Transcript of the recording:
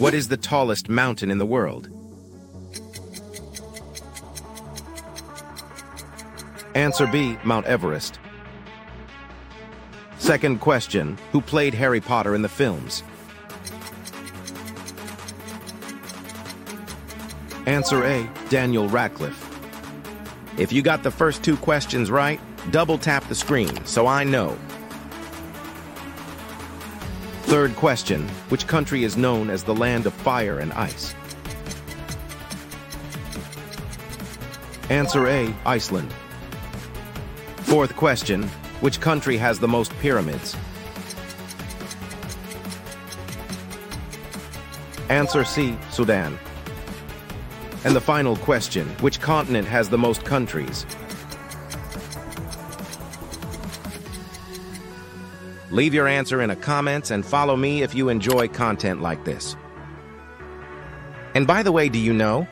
What is the tallest mountain in the world? Answer B, Mount Everest. Second question, who played Harry Potter in the films? Answer A, Daniel Radcliffe. If you got the first two questions right, double tap the screen so I know. Third question, which country is known as the land of fire and ice? Answer A, Iceland. Fourth question, which country has the most pyramids? Answer C, Sudan. And the final question, which continent has the most countries? Leave your answer in the comments and follow me if you enjoy content like this. And by the way, do you know?